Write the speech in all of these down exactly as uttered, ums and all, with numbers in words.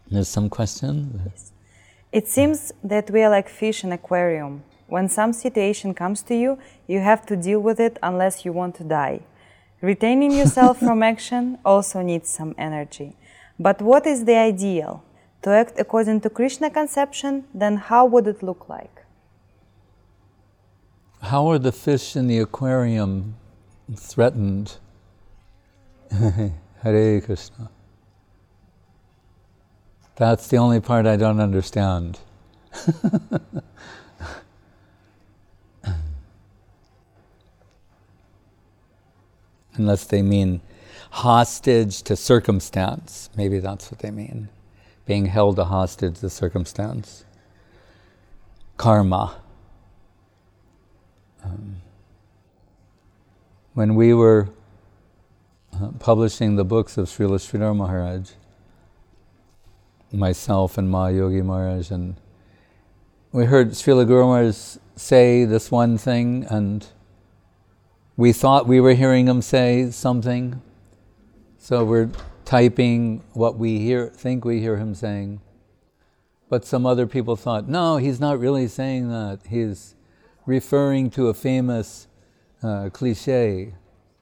There's some question? Yes. It seems that we are like fish in an aquarium. When some situation comes to you, you have to deal with it unless you want to die. Retaining yourself from action also needs some energy. But what is the ideal? To act according to Krishna conception, then how would it look like? How are the fish in the aquarium threatened? Hare Krishna. That's the only part I don't understand. Unless they mean hostage to circumstance. Maybe that's what they mean. Being held a hostage to circumstance. Karma. Um, when we were uh, publishing the books of Srila Sridhar Maharaj, myself and Mahayogi Maharaj, and we heard Srila Guru Maharaj say this one thing, and we thought we were hearing him say something, so we're typing what we hear, think we hear him saying. But some other people thought, no, he's not really saying that. He's referring to a famous uh, cliche.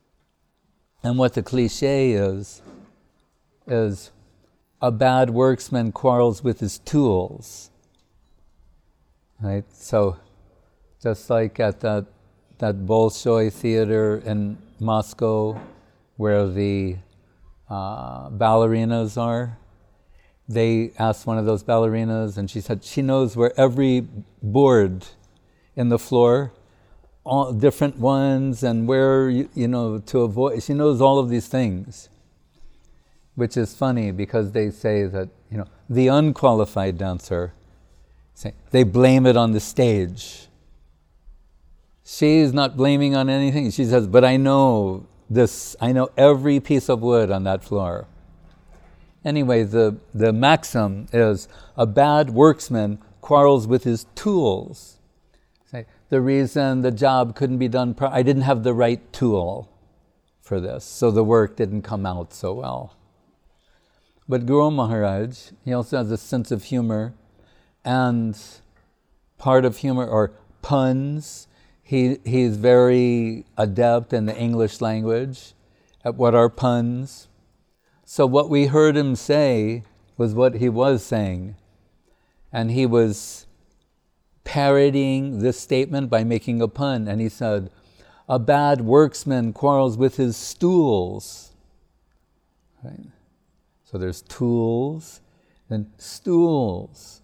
And what the cliche is, is a bad worksman quarrels with his tools. Right? So, just like at that that Bolshoi theater in Moscow, where the uh, ballerinas are, they asked one of those ballerinas, and she said she knows where every board in the floor, all different ones, and where, you, you know, to avoid, she knows all of these things. Which is funny because they say that, you know, the unqualified dancer, say, they blame it on the stage. She's not blaming on anything. She says, but I know this, I know every piece of wood on that floor. Anyway, the, the maxim is, a bad worksman quarrels with his tools. Say, the reason the job couldn't be done, pro- I didn't have the right tool for this, so the work didn't come out so well. But Guru Maharaj, he also has a sense of humor, and part of humor, or puns, he he's very adept in the English language at what are puns. So what we heard him say was what he was saying. And he was parodying this statement by making a pun. And he said, a bad worksman quarrels with his stools. Right? So there's tools and stools.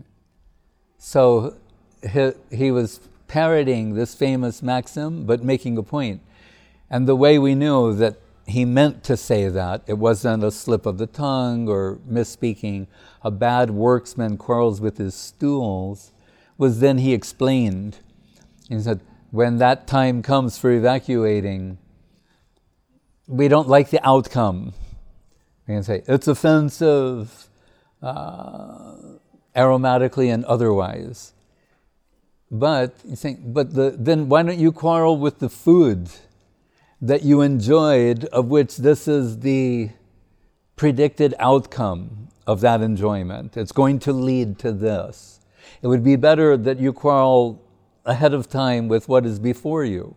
So he, he was parodying this famous maxim, but making a point. And the way we knew that he meant to say that, it wasn't a slip of the tongue or misspeaking, a bad worksman quarrels with his stools, was then he explained. He said, when that time comes for evacuating, we don't like the outcome. We can say, it's offensive, uh, aromatically and otherwise. But you think, but the, then why don't you quarrel with the food that you enjoyed, of which this is the predicted outcome of that enjoyment? It's going to lead to this. It would be better that you quarrel ahead of time with what is before you.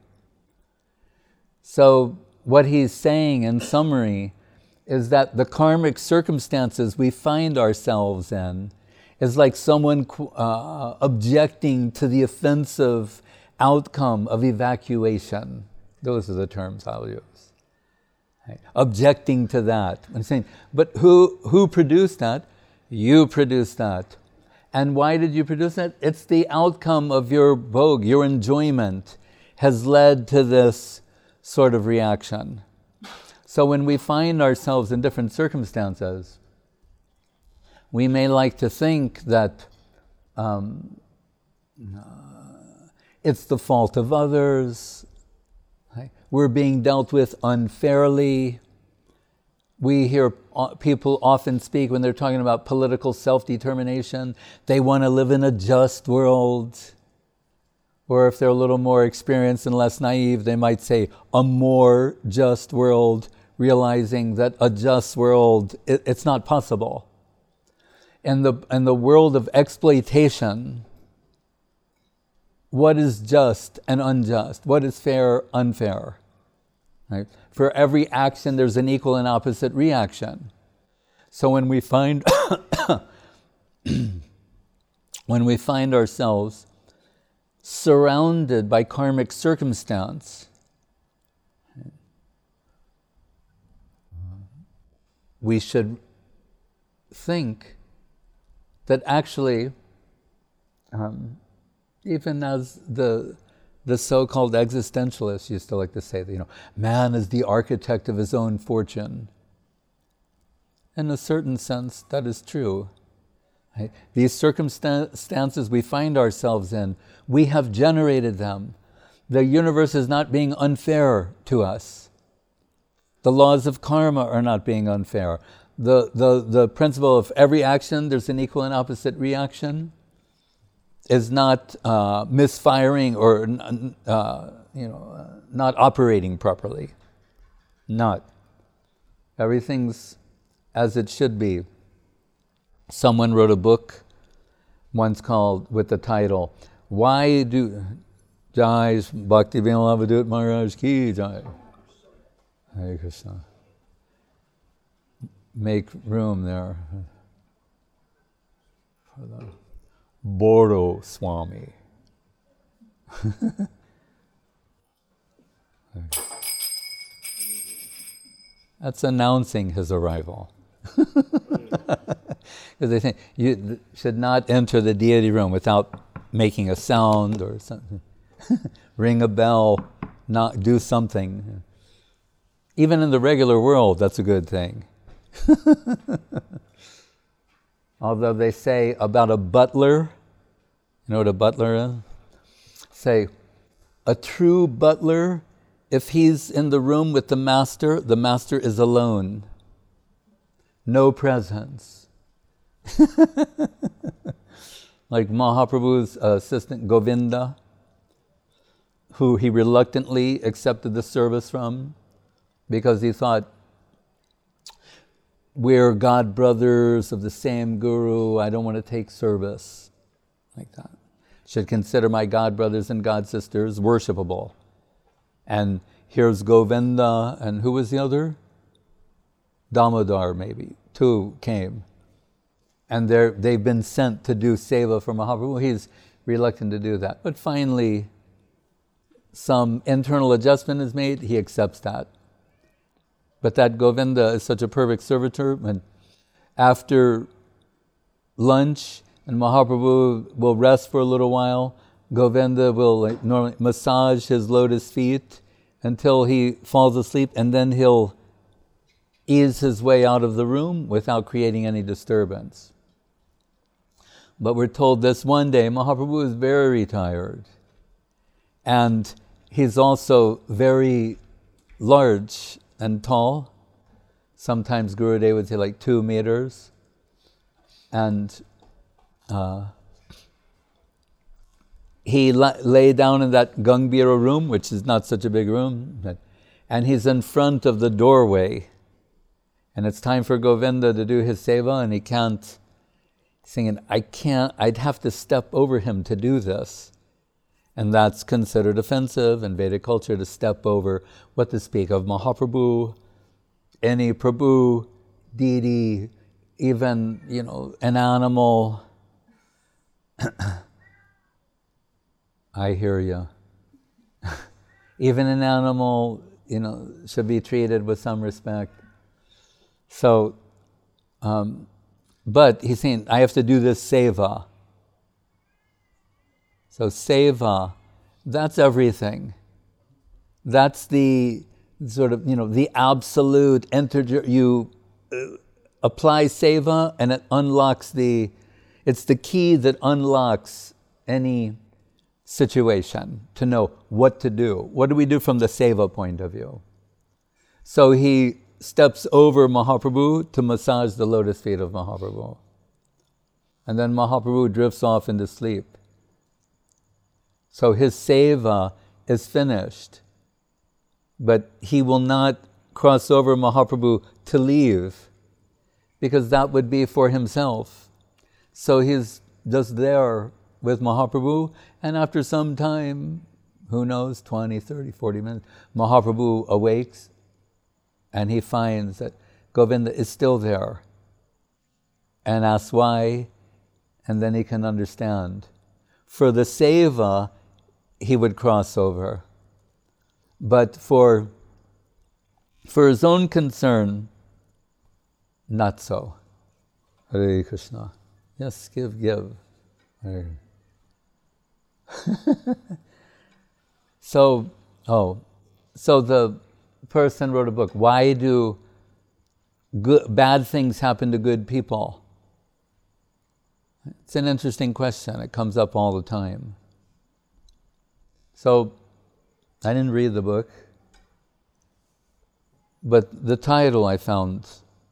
So what he's saying in summary is that the karmic circumstances we find ourselves in is like someone uh, objecting to the offensive outcome of evacuation. Those are the terms I'll use. Right? Objecting to that. I'm saying, but who who produced that? You produced that. And why did you produce that? It's the outcome of your vogue, your enjoyment has led to this sort of reaction. So when we find ourselves in different circumstances, we may like to think that um, uh, it's the fault of others, right? We're being dealt with unfairly. We hear people often speak when they're talking about political self-determination. They want to live in a just world. Or if they're a little more experienced and less naive, they might say a more just world, realizing that a just world, it, it's not possible. in the, in the world of exploitation, what is just and unjust? What is fair, unfair? Right? For every action, there's an equal and opposite reaction. So when we find when we find ourselves surrounded by karmic circumstance, we should think that actually, um, even as the the so-called existentialists used to like to say, that, you know, man is the architect of his own fortune. In a certain sense, that is true. Right? These circumstances we find ourselves in, we have generated them. The universe is not being unfair to us. The laws of karma are not being unfair. The, the, the principle of every action, there's an equal and opposite reaction, is not uh, misfiring or uh, you know, uh, not operating properly. Not. Everything's as it should be. Someone wrote a book once called, with the title, Why Do Jai Bhaktivinoda Avadut Maharaj Ki Jai? Hare Krishna. Make room there for the Boro Swami. That's announcing his arrival. Because they think you should not enter the deity room without making a sound or something. Ring a bell, not do something. Even in the regular world, that's a good thing. Although they say about a butler, you know what a butler is? Say, a true butler, if he's in the room with the master, the master is alone. No presence. Like Mahaprabhu's assistant Govinda, who he reluctantly accepted the service from because he thought, we're God brothers of the same guru, I don't want to take service like that. Should consider my God brothers and God sisters worshipable. And here's Govinda, and who was the other? Damodar, maybe. Two came. And they're, they've been sent to do seva for Mahaprabhu. He's reluctant to do that. But finally, some internal adjustment is made, he accepts that. But that Govinda is such a perfect servitor, and after lunch, and Mahaprabhu will rest for a little while, Govinda will like, normally massage his lotus feet until he falls asleep, and then he'll ease his way out of the room without creating any disturbance. But we're told this one day, Mahaprabhu is very tired. And he's also very large and tall. Sometimes Gurudev would say like two meters. And uh, he la- lay down in that Gangbhira room, which is not such a big room, but, and he's in front of the doorway. And it's time for Govinda to do his seva, and he can't, singing, I can't, I'd have to step over him to do this. And that's considered offensive in Vedic culture, to step over, what to speak of Mahaprabhu, any Prabhu, deity, even, you know, an animal. I hear you. Even an animal, you know, should be treated with some respect. So, um, but he's saying, I have to do this seva. So seva, that's everything. That's the sort of, you know, the absolute, enter, you uh, apply seva and it unlocks the, it's the key that unlocks any situation to know what to do. What do we do from the seva point of view? So he steps over Mahaprabhu to massage the lotus feet of Mahaprabhu. And then Mahaprabhu drifts off into sleep. So his seva is finished, but he will not cross over Mahaprabhu to leave, because that would be for himself. So he's just there with Mahaprabhu, and after some time, who knows, twenty, thirty, forty minutes, Mahaprabhu awakes and he finds that Govinda is still there and asks why, and then he can understand. For the seva, he would cross over. But for, for his own concern, not so. Hare Krishna. Yes, give, give. So, oh, so the person wrote a book, Why Do good, Bad Things Happen to Good People? It's an interesting question. It comes up all the time. So, I didn't read the book, but the title I found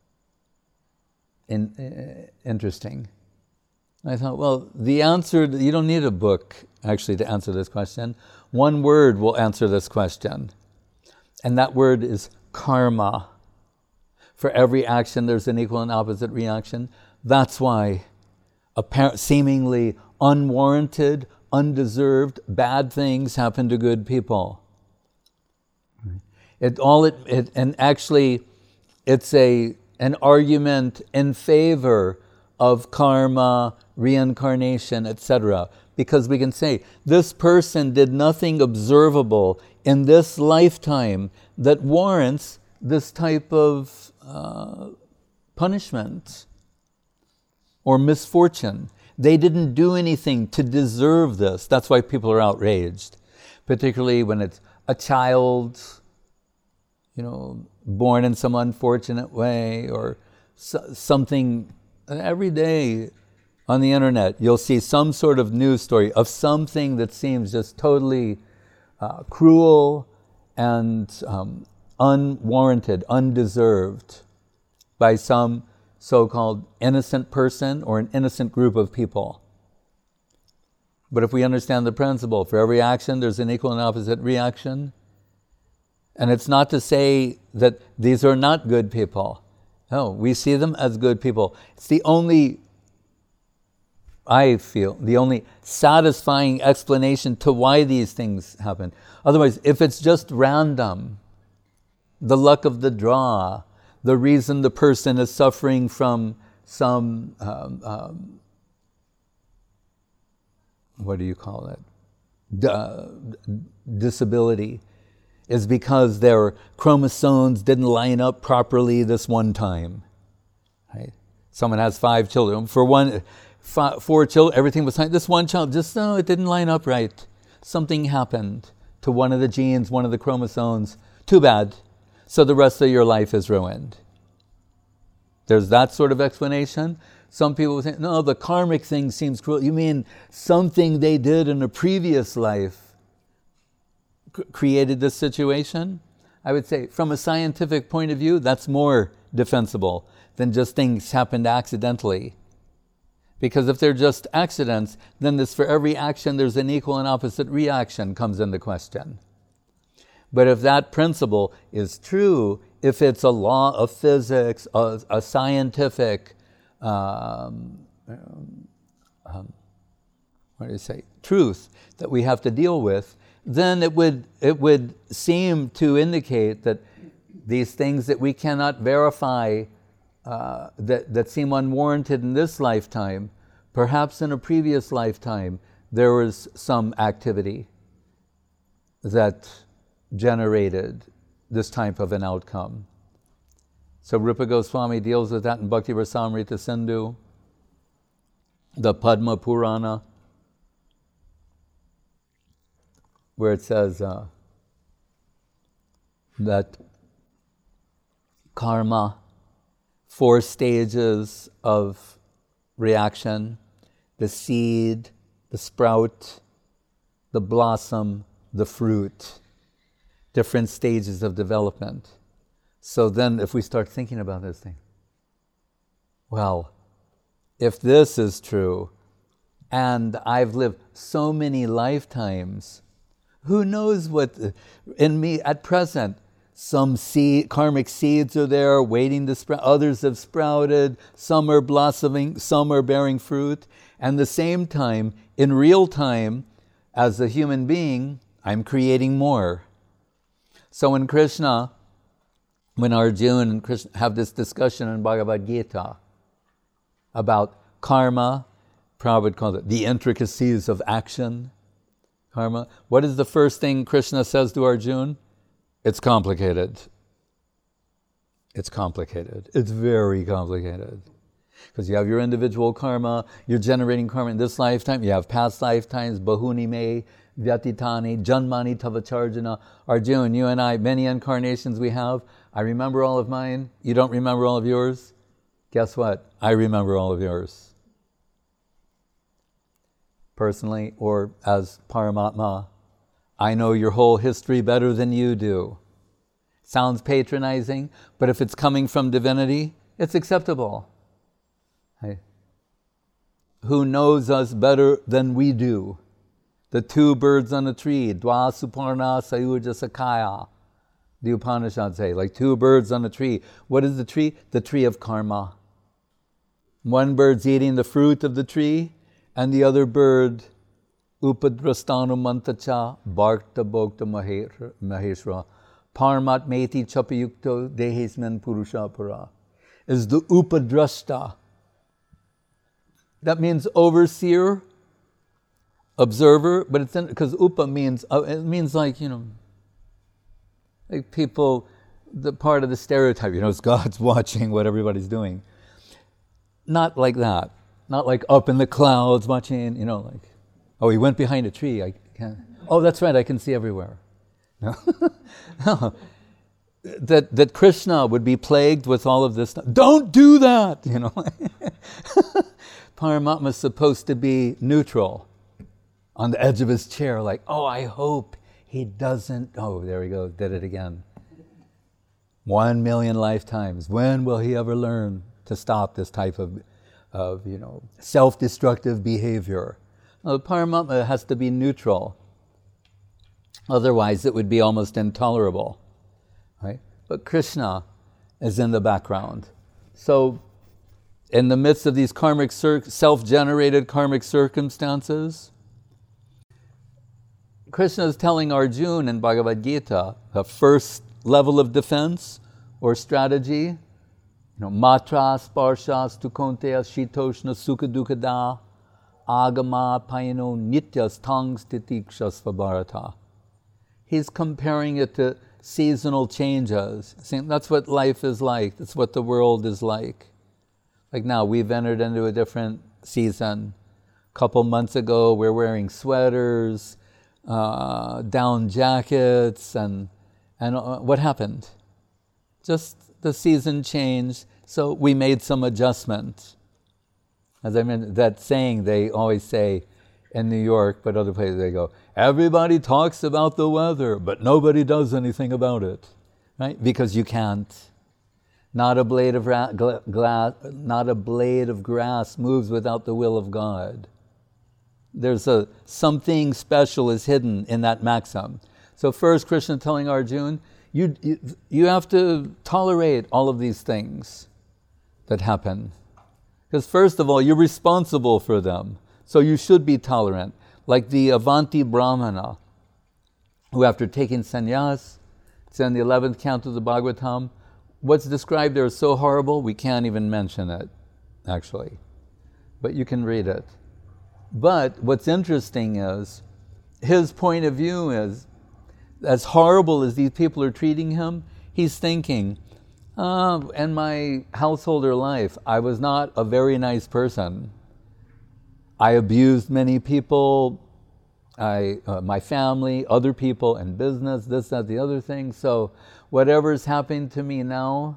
in, uh, interesting. I thought, well, the answer, you don't need a book actually to answer this question. One word will answer this question, and that word is karma. For every action, there's an equal and opposite reaction. That's why apparent, seemingly unwarranted, undeserved, bad things happen to good people. It all it, it and actually, it's a an argument in favor of karma, reincarnation, et cetera. Because we can say, this person did nothing observable in this lifetime that warrants this type of uh, punishment or misfortune. They didn't do anything to deserve this. That's why people are outraged, particularly when it's a child, you know, born in some unfortunate way, or so, something. Every day on the internet, you'll see some sort of news story of something that seems just totally uh, cruel and um, unwarranted, undeserved by some so-called innocent person or an innocent group of people. But if we understand the principle, for every action there's an equal and opposite reaction, and it's not to say that these are not good people. No, we see them as good people. It's the only, I feel, the only satisfying explanation to why these things happen. Otherwise, if it's just random, the luck of the draw, the reason the person is suffering from some, um, um, what do you call it, D- disability, is because their chromosomes didn't line up properly this one time. Right? Someone has five children. For one, five, four children, everything was fine. This one child, just no, it didn't line up right. Something happened to one of the genes, one of the chromosomes. Too bad. So the rest of your life is ruined. There's that sort of explanation. Some people will say, no, the karmic thing seems cruel. You mean something they did in a previous life created this situation? I would say from a scientific point of view, that's more defensible than just things happened accidentally. Because if they're just accidents, then this for every action there's an equal and opposite reaction comes into question. But if that principle is true, if it's a law of physics, a, a scientific, um, um, what do you say, truth that we have to deal with, then it would it would seem to indicate that these things that we cannot verify, uh, that, that seem unwarranted in this lifetime, perhaps in a previous lifetime there was some activity that generated this type of an outcome. So Rupa Goswami deals with that in Bhakti Rasamrita Sindhu, the Padma Purana, where it says uh, that karma, four stages of reaction, the seed, the sprout, the blossom, the fruit, different stages of development. So then if we start thinking about this thing, well, if this is true, and I've lived so many lifetimes, who knows what, in me at present, Some seed, karmic seeds are there waiting to sprout. Others have sprouted. Some are blossoming. Some are bearing fruit. And at the same time, in real time, as a human being, I'm creating more. So when Krishna, when Arjuna and Krishna have this discussion in Bhagavad Gita about karma, Prabhupada called it the intricacies of action, karma. What is the first thing Krishna says to Arjuna? It's complicated. It's complicated. It's very complicated. Because you have your individual karma, you're generating karma in this lifetime, you have past lifetimes, bahuni me, vyatitani, janmani tavacharjana. Arjuna, you and I, many incarnations we have. I remember all of mine. You don't remember all of yours? Guess what? I remember all of yours. Personally, or as Paramatma, I know your whole history better than you do. Sounds patronizing, but if it's coming from divinity, it's acceptable. Hey. Who knows us better than we do? The two birds on a tree, Dwa Suparna Sayuja Sakaya. The Upanishads say, like two birds on a tree. What is the tree? The tree of karma. One bird's eating the fruit of the tree, and the other bird, Upadrastanu Mantacha, Bharta Bhokta Maheshra, Parmat Meti Chapayukto Dehisman Purushapura, is the Upadrasta. That means overseer, observer, but it's because Upa means, uh, it means like, you know, like people, the part of the stereotype, you know, it's God's watching what everybody's doing. Not like that. Not like up in the clouds watching, you know, like, oh, he went behind a tree. I can't. Oh, that's right, I can see everywhere. No. No. That, that Krishna would be plagued with all of this stuff. Don't do that, you know. Paramatma is supposed to be neutral, on the edge of his chair, like, oh, I hope he doesn't. Oh, there we go, did it again. One million lifetimes. When will he ever learn to stop this type of, of you know, self-destructive behavior? Well, Paramatma has to be neutral. Otherwise, it would be almost intolerable, right? But Krishna is in the background. So, in the midst of these karmic, cir- self-generated karmic circumstances, Krishna is telling Arjuna in Bhagavad Gita, the first level of defense or strategy, you know, matra sparshas tukonteya shitoshna sukadukada agama payano nityas tangs titikshas vabharata. He's comparing it to seasonal changes, saying that's what life is like, that's what the world is like. Like now, we've entered into a different season. A couple months ago, we're wearing sweaters, uh, down jackets, and and uh, what happened? Just the season changed, so we made some adjustment. As I mentioned, that saying they always say in New York, but other places they go, everybody talks about the weather, but nobody does anything about it, right? Because you can't. Not a blade of ra- gla- glass, not a blade of grass moves without the will of God. There's a something special is hidden in that maxim. So first, Krishna telling Arjuna, you, you you have to tolerate all of these things that happen, because first of all, you're responsible for them. So you should be tolerant, like the Avanti Brahmana, who after taking sannyas, it's in the eleventh canto of the Bhagavatam. What's described there is so horrible, we can't even mention it, actually. But you can read it. But what's interesting is, his point of view is, as horrible as these people are treating him, he's thinking, uh, in my householder life, I was not a very nice person. I abused many people, I, uh, my family, other people in business, this, that, the other thing. So whatever's happening to me now,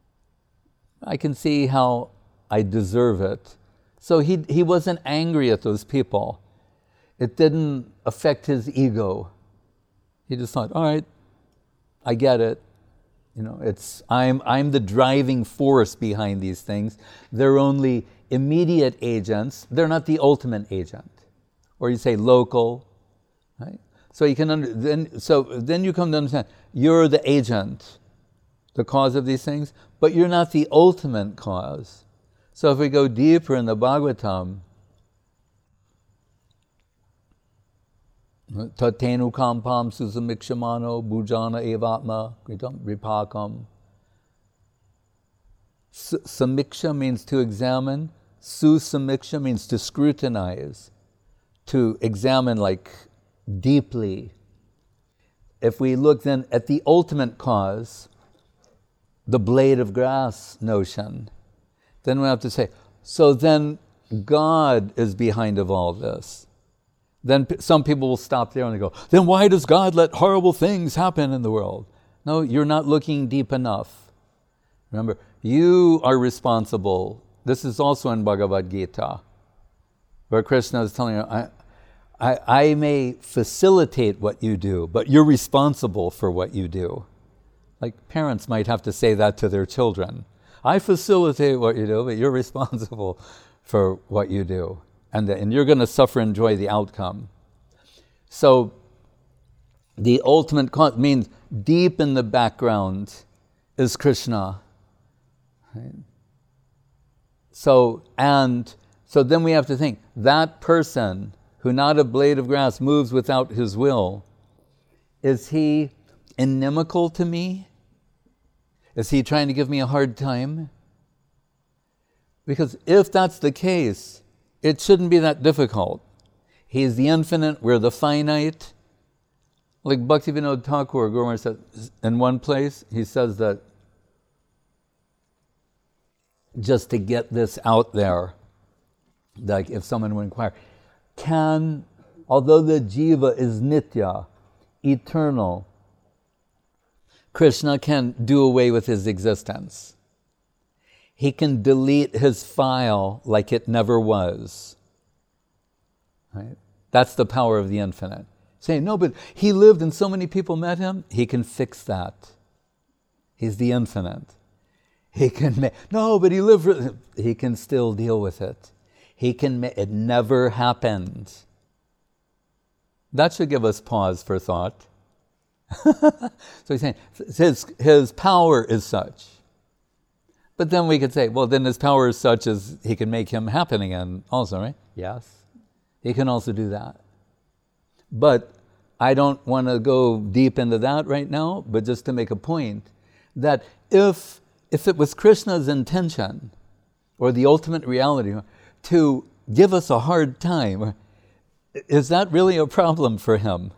I can see how I deserve it. So he he wasn't angry at those people. It didn't affect his ego. He just thought, all right, I get it. You know, it's I'm I'm the driving force behind these things. They're only immediate agents. They're not the ultimate agent. Or you say local, right? So you can under, then so then you come to understand you're the agent, the cause of these things, but you're not the ultimate cause. So if we go deeper in the Bhagavatam, Tatenu kampam susamikshamano bhujana evatma kritam ripakam. Samiksha means to examine. Susamiksha means to scrutinize, to examine like deeply. If we look then at the ultimate cause, the blade of grass notion, then we have to say, so then God is behind of all this. Then p- some people will stop there and they go, then why does God let horrible things happen in the world? No, you're not looking deep enough. Remember, you are responsible. This is also in Bhagavad Gita, where Krishna is telling you, I, I, I may facilitate what you do, but you're responsible for what you do. Like parents might have to say that to their children. I facilitate what you do, but you're responsible for what you do. And, the, and you're going to suffer and enjoy the outcome. So the ultimate cause means deep in the background is Krishna. Right? So, and so then we have to think, that person who not a blade of grass moves without his will, is he inimical to me? Is he trying to give me a hard time? Because if that's the case, it shouldn't be that difficult. He's the infinite, we're the finite. Like Bhaktivinoda Thakur, Guru Maharaj says, in one place, he says that just to get this out there, like if someone would inquire, can, although the jiva is nitya, eternal, Krishna can do away with his existence. He can delete his file like it never was. Right? That's the power of the infinite. Saying, no, but he lived and so many people met him. He can fix that. He's the infinite. He can make, no, but he lived, he can still deal with it. He can make, it never happened. That should give us pause for thought. So he's saying, his, his power is such. But then we could say, well, then his power is such as he can make him happen again also, right? Yes. He can also do that. But I don't want to go deep into that right now, but just to make a point that if if it was Krishna's intention or the ultimate reality to give us a hard time, is that really a problem for him?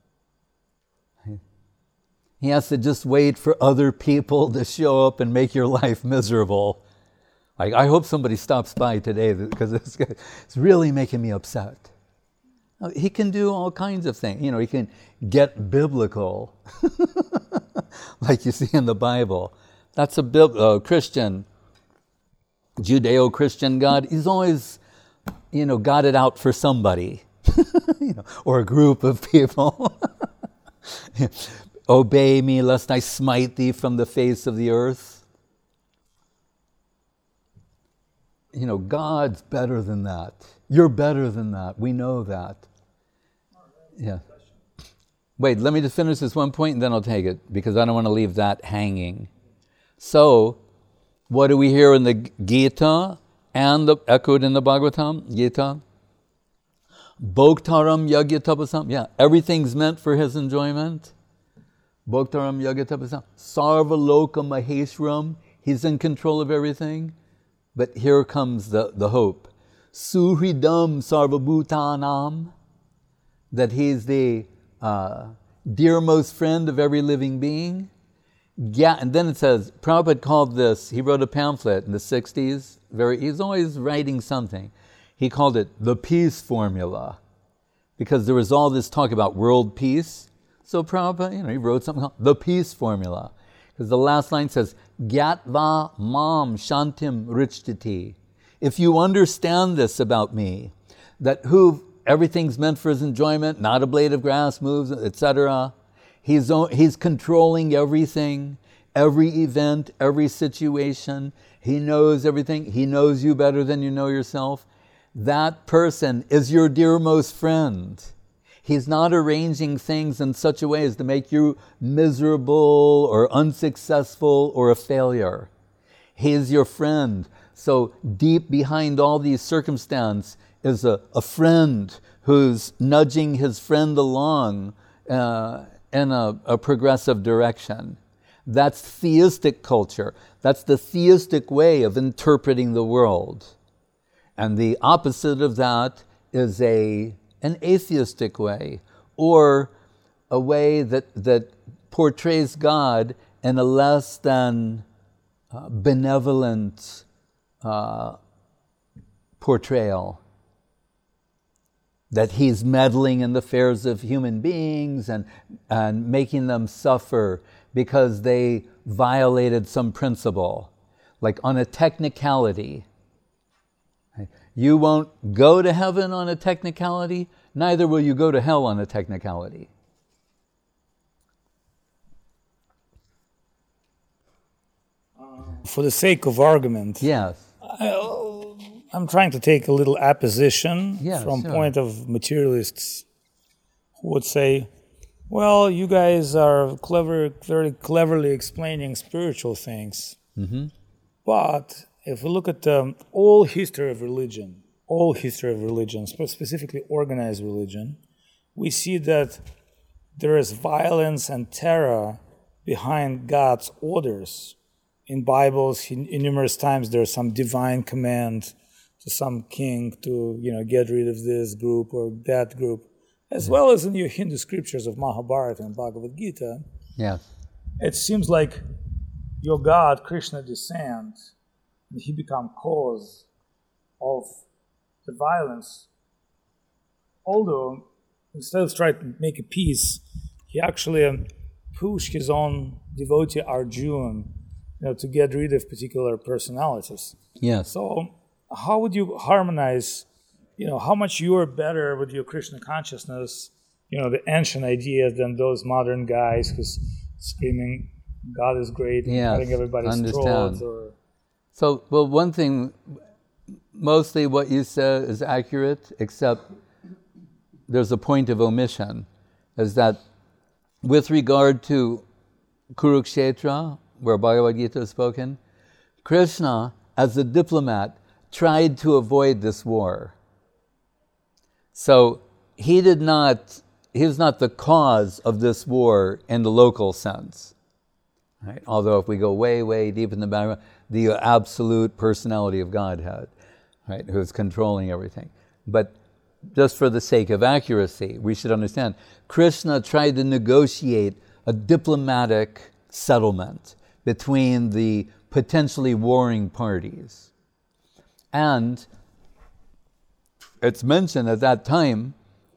He has to just wait for other people to show up and make your life miserable. Like, I hope somebody stops by today because it's, it's really making me upset. He can do all kinds of things. You know, he can get biblical, like you see in the Bible. That's a Bib- uh, Christian, Judeo-Christian God. He's always, you know, got it out for somebody, you know, or a group of people. Obey me, lest I smite thee from the face of the earth. You know, God's better than that. You're better than that. We know that. Yeah. Wait, let me just finish this one point and then I'll take it, because I don't want to leave that hanging. So, what do we hear in the Gita and the, echoed in the Bhagavatam, Gita? Bhoktaram yagya tapasam. Yeah, everything's meant for his enjoyment. Bhoktaram yagya tapasam. Sarva loka maheshwaram. He's in control of everything. But here comes the, the hope. Suhridam sarvabhutanam. That he's the uh, dearmost friend of every living being. Yeah, and then it says, Prabhupada called this, he wrote a pamphlet in the sixties. Very, he's always writing something. He called it the peace formula, because there was all this talk about world peace. So Prabhupada, you know, he wrote something called the peace formula, because the last line says, Gyatva mam shantim richtiti. If you understand this about me, that who everything's meant for his enjoyment, not a blade of grass moves, et cetera. He's, he's controlling everything, every event, every situation. He knows everything. He knows you better than you know yourself. That person is your dearmost friend. He's not arranging things in such a way as to make you miserable or unsuccessful or a failure. He is your friend. So deep behind all these circumstances is a, a friend who's nudging his friend along uh, in a, a progressive direction. That's theistic culture. That's the theistic way of interpreting the world. And the opposite of that is a an atheistic way, or a way that, that portrays God in a less than uh, benevolent uh, portrayal. That he's meddling in the affairs of human beings and, and making them suffer because they violated some principle, like on a technicality. You won't go to heaven on a technicality, neither will you go to hell on a technicality. For the sake of argument, yes, I, I'm trying to take a little apposition yeah, from sure. point of materialists who would say, well, you guys are clever, very cleverly explaining spiritual things. Mm-hmm. But if we look at the all history of religion, all history of religion, specifically organized religion, we see that there is violence and terror behind God's orders. In Bibles, in, in numerous times, there's some divine command to some king to, you know, get rid of this group or that group, as well as in your Hindu scriptures of Mahabharata and Bhagavad Gita. Yes. It seems like your God, Krishna, descends, and he becomes cause of the violence. Although, instead of trying to make a peace, he actually um, pushed his own devotee Arjuna, you know, to get rid of particular personalities. Yes. So, how would you harmonize, you know, how much you are better with your Krishna consciousness, you know, the ancient ideas than those modern guys who's screaming, God is great, and yes. cutting everybody's Understand. throats? Or... So, well, one thing, mostly what you said is accurate, except there's a point of omission, is that with regard to Kurukshetra, where Bhagavad Gita is spoken, Krishna, as a diplomat, tried to avoid this war. So he did not, he was not the cause of this war in the local sense. Right? Although if we go way, way deep in the background, the absolute personality of Godhead, right, who's controlling everything. But just for the sake of accuracy, we should understand, Krishna tried to negotiate a diplomatic settlement between the potentially warring parties. And it's mentioned at that time,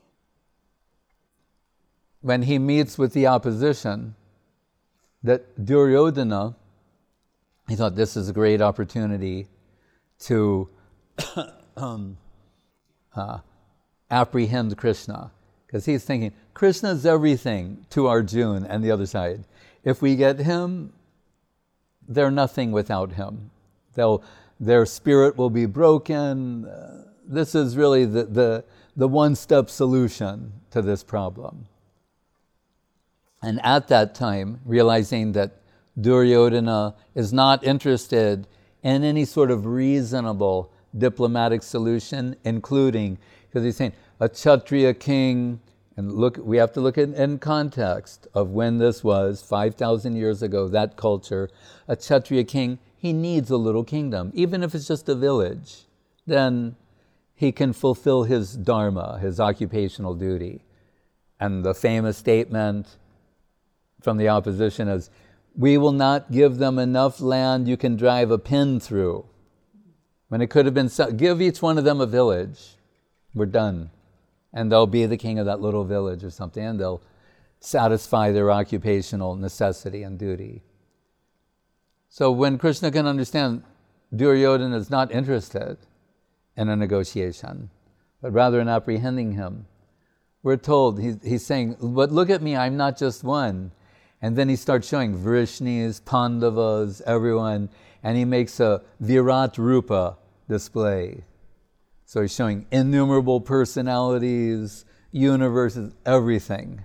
when he meets with the opposition, that Duryodhana, he thought this is a great opportunity to um, uh, apprehend Krishna. Because he's thinking, Krishna's everything to Arjuna and the other side. If we get him, they're nothing without him. They'll, their spirit will be broken. Uh, this is really the, the, the one-step solution to this problem. And at that time, realizing that Duryodhana is not interested in any sort of reasonable diplomatic solution, including, because he's saying, a Kshatriya king, and look, we have to look at in context of when this was, five thousand years ago, that culture. A Kshatriya king, he needs a little kingdom. Even if it's just a village, then he can fulfill his dharma, his occupational duty. And the famous statement from the opposition is, we will not give them enough land you can drive a pin through. When it could have been, give each one of them a village. We're done. And they'll be the king of that little village or something, and they'll satisfy their occupational necessity and duty. So when Krishna can understand Duryodhana is not interested in a negotiation, but rather in apprehending him, we're told, he's, he's saying, but look at me, I'm not just one. And then he starts showing Vrishnis, Pandavas, everyone, and he makes a Virat Rupa display. So he's showing innumerable personalities, universe is everything.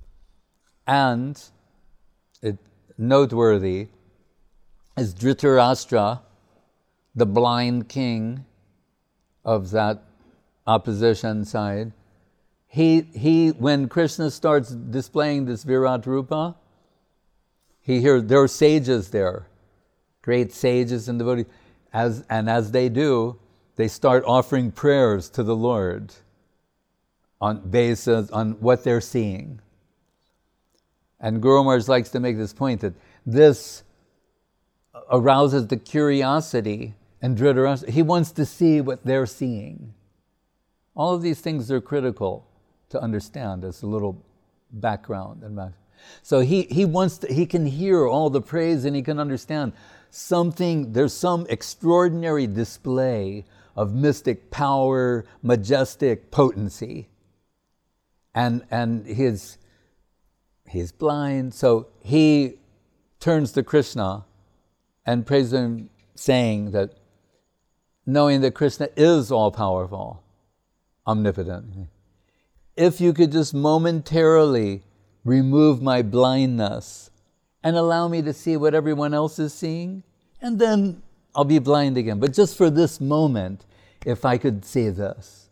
And it noteworthy is Dhritarashtra, the blind king of that opposition side. He, he, when Krishna starts displaying this Virat Rupa, he hears there are sages there, great sages and devotees, as, and as they do, they start offering prayers to the Lord on basis on what they're seeing. And Guru Maharaj likes to make this point that this arouses the curiosity and Dhritarashtra. He wants to see what they're seeing. All of these things are critical to understand as a little background. and back. So he, he wants to, he can hear all the praise and he can understand something, there's some extraordinary display of mystic power, majestic potency. And and his he's blind, so he turns to Krishna and praises him, saying that, knowing that Krishna is all-powerful, omnipotent, if you could just momentarily remove my blindness and allow me to see what everyone else is seeing, and then I'll be blind again. But just for this moment, if I could see this.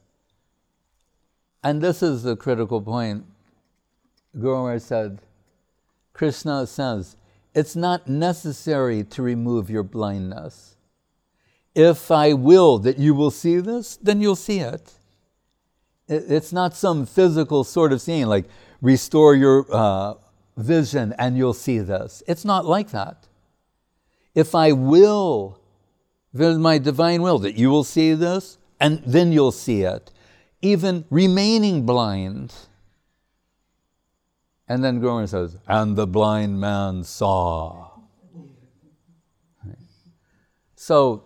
And this is the critical point. Guru Maharaj said, Krishna says, it's not necessary to remove your blindness. If I will that you will see this, then you'll see it. It's not some physical sort of seeing, like restore your uh, vision and you'll see this. It's not like that. If I will, there's my divine will that you will see this, and then you'll see it, even remaining blind. And then Guru Maharaj says, and the blind man saw. So,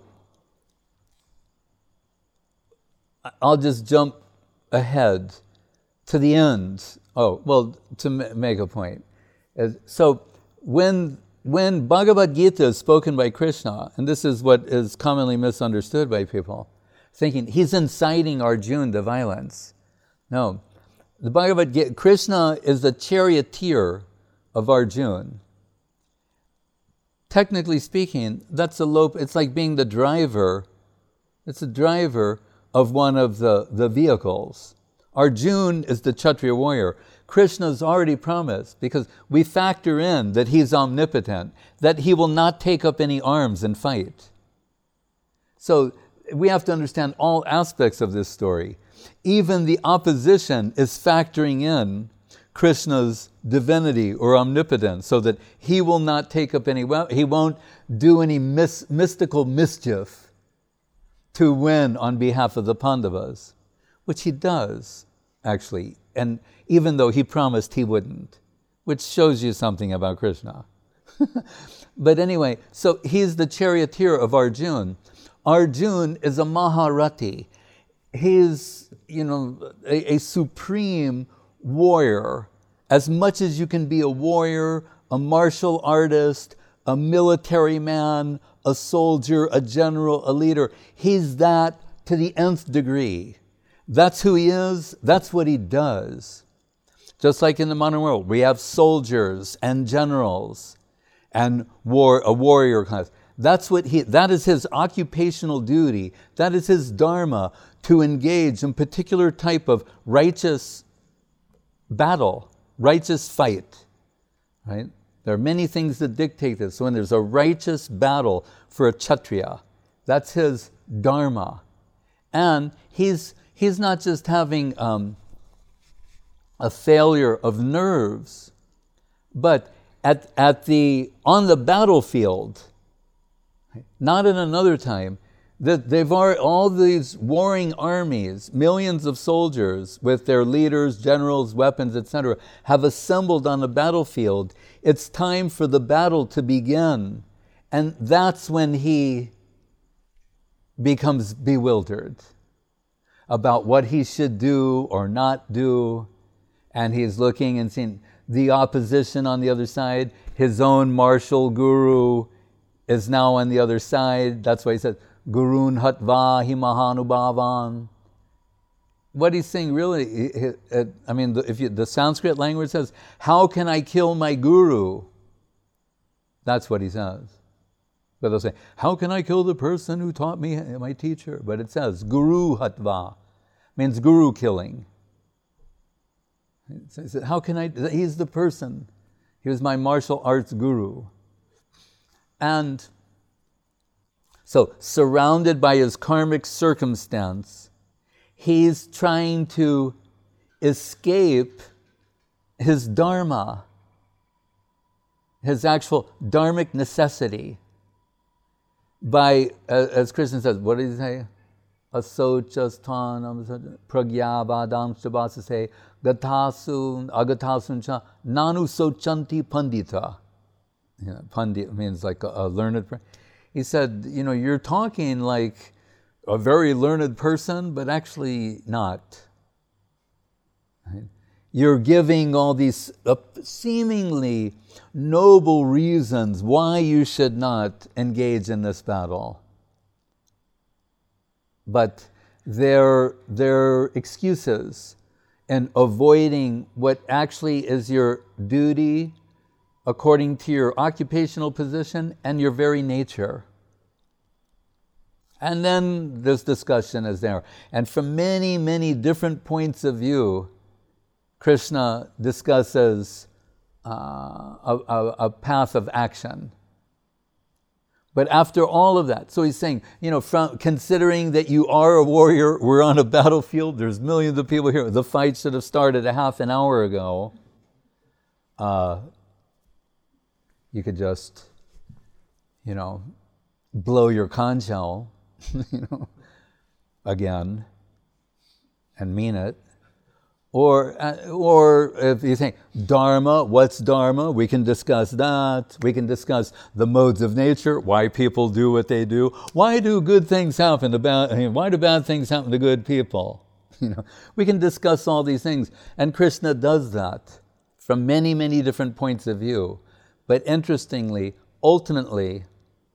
I'll just jump ahead to the end. Oh, well, to m- make a point. So, when when Bhagavad Gita is spoken by Krishna, and this is what is commonly misunderstood by people, thinking he's inciting Arjuna to violence. No. The Bhagavad Gita, Krishna is the charioteer of Arjuna. Technically speaking, that's a low, it's like being the driver, it's the driver of one of the, the vehicles. Arjuna is the Kshatriya warrior. Krishna's already promised, because we factor in that he's omnipotent, that he will not take up any arms and fight. So we have to understand all aspects of this story. Even the opposition is factoring in Krishna's divinity or omnipotence, so that he will not take up any, well, he won't do any mis- mystical mischief to win on behalf of the Pandavas, which he does, actually, and even though he promised he wouldn't, which shows you something about Krishna. But anyway, so he's the charioteer of Arjuna. Arjuna is a Maharati. He's, you know, a, a supreme warrior. As much as you can be a warrior, a martial artist, a military man, a soldier, a general, a leader, he's that to the nth degree. That's who he is. That's what he does. Just like in the modern world, we have soldiers and generals and war, a warrior class. That's what he, that is his occupational duty. That is his dharma, to engage in particular type of righteous battle, righteous fight, right? There are many things that dictate this. So when there's a righteous battle for a Kshatriya, that's his dharma. And he's he's not just having um, a failure of nerves, but at at the on the battlefield, not in another time, that they've already, all these warring armies, millions of soldiers with their leaders, generals, weapons, et cetera, have assembled on the battlefield. It's time for the battle to begin. And that's when he becomes bewildered about what he should do or not do. And he's looking and seeing the opposition on the other side. His own martial guru is now on the other side. That's why he said, Gurun Hatva Himahanubhavan. what he's saying really, it, it, I mean, the, if you, the Sanskrit language says, how can I kill my guru? That's what he says. But they'll say, how can I kill the person who taught me, my teacher? But it says, guru hatva, means guru killing. He said, how can I, he's the person. He was my martial arts guru. And so, surrounded by his karmic circumstance, he's trying to escape his dharma, his actual dharmic necessity, by, as Krishna says, what did he say? Asocasthanam pragyavadam shabasase gatasun agatasun cha nanu sochanti pandita. You know, pandit means like a, a learned person. He said, you know, you're talking like a very learned person, but actually not. Right? You're giving all these uh, seemingly noble reasons why you should not engage in this battle. But they're, they're excuses and avoiding what actually is your duty according to your occupational position and your very nature. And then this discussion is there. And from many, many different points of view, Krishna discusses uh, a, a, a path of action. But after all of that, so he's saying, you know, from considering that you are a warrior, we're on a battlefield, there's millions of people here, the fight should have started a half an hour ago. Uh, you could just, you know, blow your conch shell, you know, again, and mean it. Or, uh, or if you think, Dharma, what's Dharma? We can discuss that. We can discuss the modes of nature, why people do what they do. Why do good things happen to bad, I mean, why do bad things happen to good people? You know, we can discuss all these things. And Krishna does that from many, many different points of view. But interestingly, ultimately,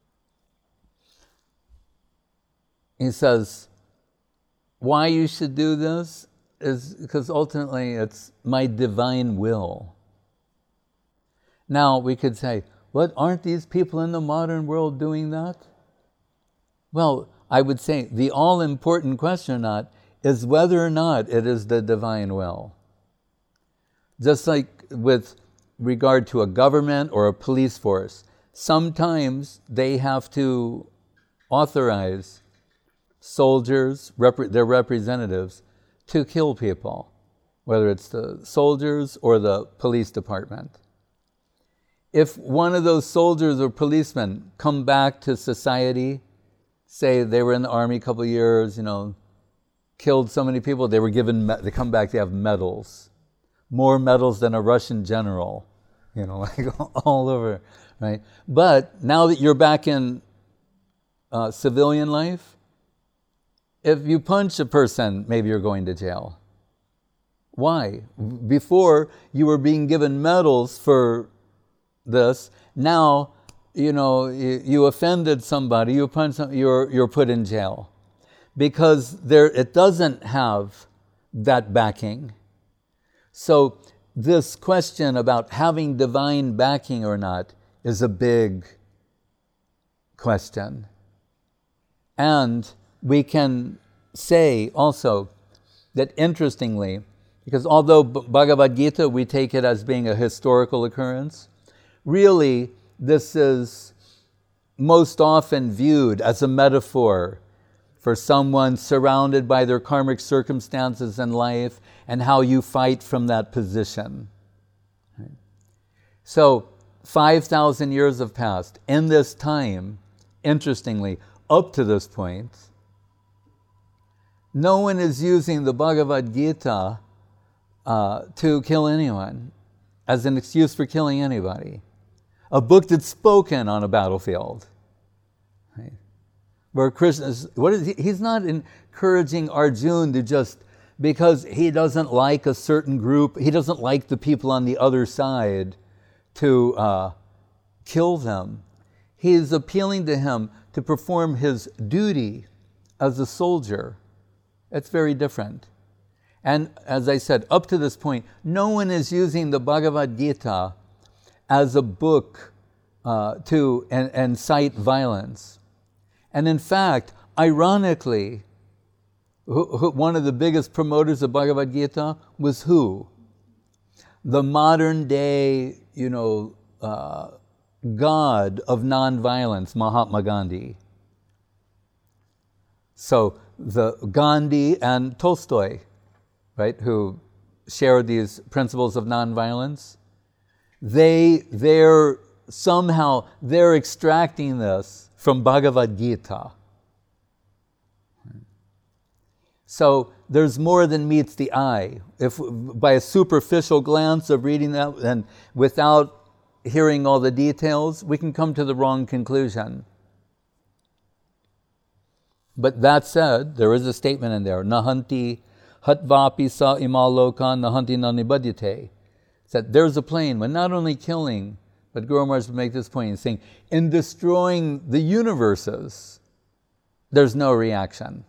he says, why you should do this is because ultimately it's my divine will. Now we could say, what, aren't these people in the modern world doing that? Well, I would say the all-important question or not is whether or not it is the divine will. Just like with regard to a government or a police force, sometimes they have to authorize soldiers, rep- their representatives, to kill people, whether it's the soldiers or the police department. If one of those soldiers or policemen come back to society, say they were in the army a couple of years, you know, killed so many people, they were given, me- they come back, they have medals. More medals than a Russian general, you know, like all over, right? But now that you're back in uh, civilian life, if you punch a person, maybe you're going to jail. Why? Before, you were being given medals for this. Now, you know, you, you offended somebody, you punched somebody, you're, you're put in jail. Because there, it doesn't have that backing. So this question about having divine backing or not is a big question. And we can say also that interestingly, because although Bhagavad Gita, we take it as being a historical occurrence, really this is most often viewed as a metaphor for someone surrounded by their karmic circumstances in life and how you fight from that position. So five thousand years have passed. In this time, interestingly, up to this point, no one is using the Bhagavad Gita uh, to kill anyone, as an excuse for killing anybody. A book that's spoken on a battlefield. Right? Where Krishna is, what is he? He's not encouraging Arjuna to just, because he doesn't like a certain group, he doesn't like the people on the other side, to uh, kill them. He is appealing to him to perform his duty as a soldier. It's very different. And as I said, up to this point, no one is using the Bhagavad Gita as a book uh, to and, and cite violence. And in fact, ironically, who, who, one of the biggest promoters of Bhagavad Gita was who? The modern day, you know, uh, god of nonviolence, Mahatma Gandhi. So the Gandhi and Tolstoy, right, who shared these principles of nonviolence, they, they're somehow, they're extracting this from Bhagavad Gita. So there's more than meets the eye. If by a superficial glance of reading that and without hearing all the details, we can come to the wrong conclusion. But that said, there is a statement in there, Nahanti hatvapi sa imalokan nahanti nanibadyate. That there's a plane when not only killing, but Guru Maharaj would make this point, saying, in destroying the universes, there's no reaction.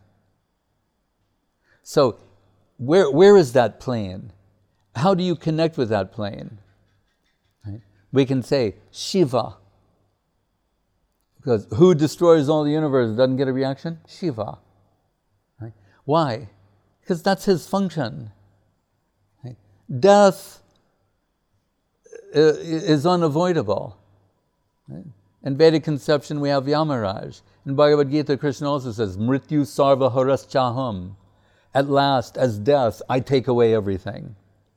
So, where where is that plane? How do you connect with that plane? Right? We can say, Shiva. Because who destroys all the universe doesn't get a reaction? Shiva. Right? Why? Because that's his function. Right? Death is unavoidable. Right? In Vedic conception, we have Yamaraj. In Bhagavad Gita, Krishna also says, Mrityu sarva haraschaham. At last, as death, I take away everything.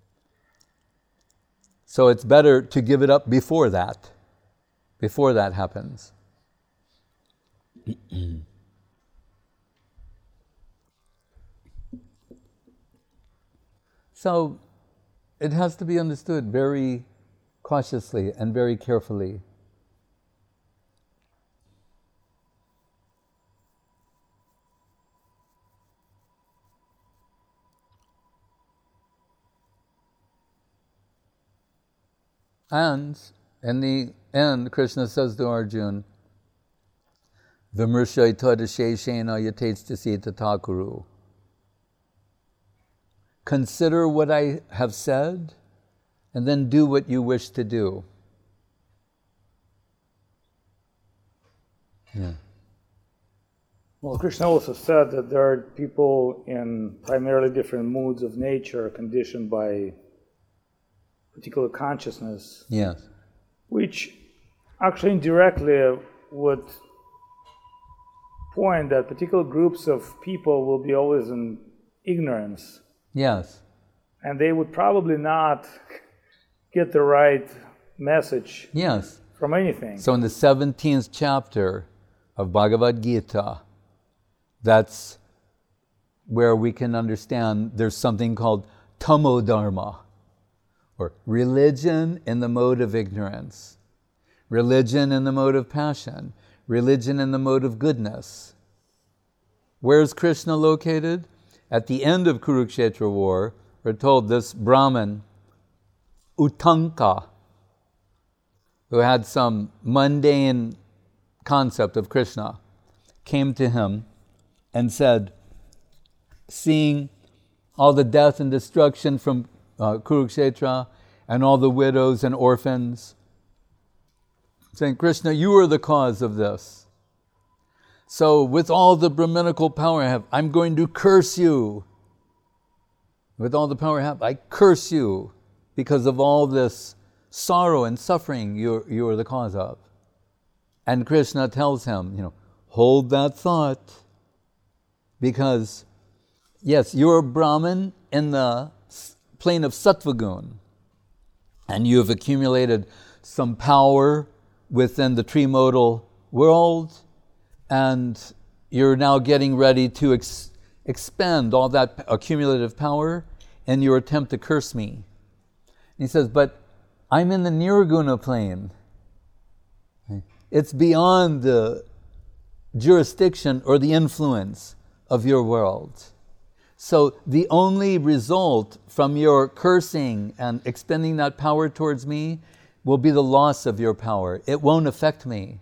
So it's better to give it up before that, before that happens. So it has to be understood very cautiously and very carefully. And in the end, Krishna says to Arjuna, Vimrshai tadasheshena yatestasi tatakuru. Consider what I have said, and then do what you wish to do. Yeah. Well, Krishna also said that there are people in primarily different moods of nature conditioned by particular consciousness. Yes. Which actually indirectly would point that particular groups of people will be always in ignorance. Yes. And they would probably not get the right message yes. from anything. So in the seventeenth chapter of Bhagavad Gita, that's where we can understand there's something called tamo dharma, or religion in the mode of ignorance, religion in the mode of passion, religion in the mode of goodness. Where's Krishna located? At the end of Kurukshetra war, we're told this Brahmin, Uttanka, who had some mundane concept of Krishna, came to him and said, seeing all the death and destruction from uh, Kurukshetra and all the widows and orphans, saying, Krishna, you are the cause of this. So with all the Brahminical power I have, I'm going to curse you. With all the power I have, I curse you because of all this sorrow and suffering you're, you are the cause of. And Krishna tells him, you know, hold that thought, because yes, you're a Brahmin in the plane of Sattvagun, and you've accumulated some power within the trimodal world, and you're now getting ready to ex- expend all that accumulative power in your attempt to curse me. And he says, but I'm in the Nirguna plane. It's beyond the jurisdiction or the influence of your world. So the only result from your cursing and expending that power towards me will be the loss of your power. It won't affect me.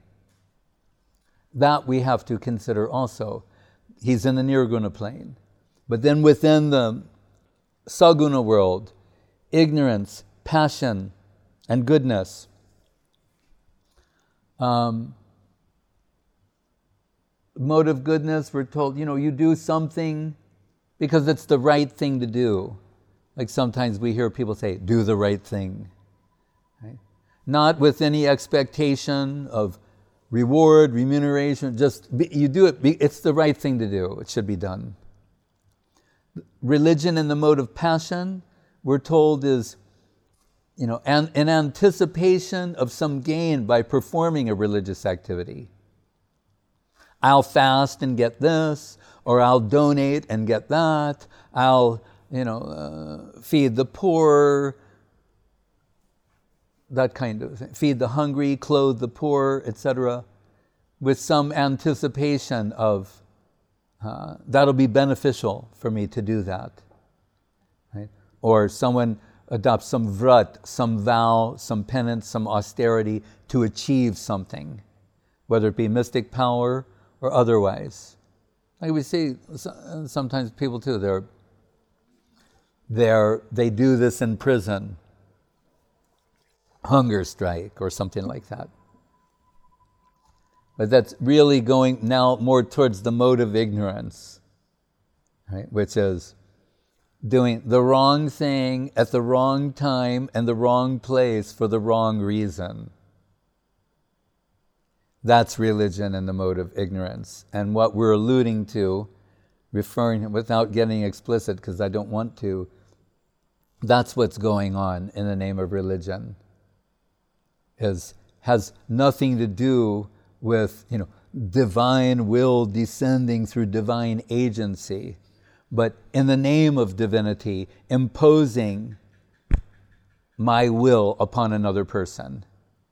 That we have to consider also. He's in the Nirguna plane. But then within the saguna world, ignorance, passion, and goodness. Um, mode of goodness, we're told, you know, you do something because it's the right thing to do. Like sometimes we hear people say, do the right thing. Right? Not with any expectation of reward, remuneration, just be, you do it, be, it's the right thing to do, it should be done. Religion in the mode of passion, we're told is, you know, an, an anticipation of some gain by performing a religious activity. I'll fast and get this, or I'll donate and get that, I'll, you know, uh, feed the poor, that kind of thing. Feed the hungry, clothe the poor, et cetera, with some anticipation of uh, that'll be beneficial for me to do that. Right? Or someone adopts some vrat, some vow, some penance, some austerity to achieve something, whether it be mystic power or otherwise. Like we see sometimes people too, they're, they're, they do this in prison, hunger strike or something like that. But that's really going now more towards the mode of ignorance, right? Which is doing the wrong thing at the wrong time and the wrong place for the wrong reason. That's religion in the mode of ignorance. And what we're alluding to, referring, without getting explicit because I don't want to, that's what's going on in the name of religion. Is, has nothing to do with, you know, divine will descending through divine agency, but in the name of divinity, imposing my will upon another person,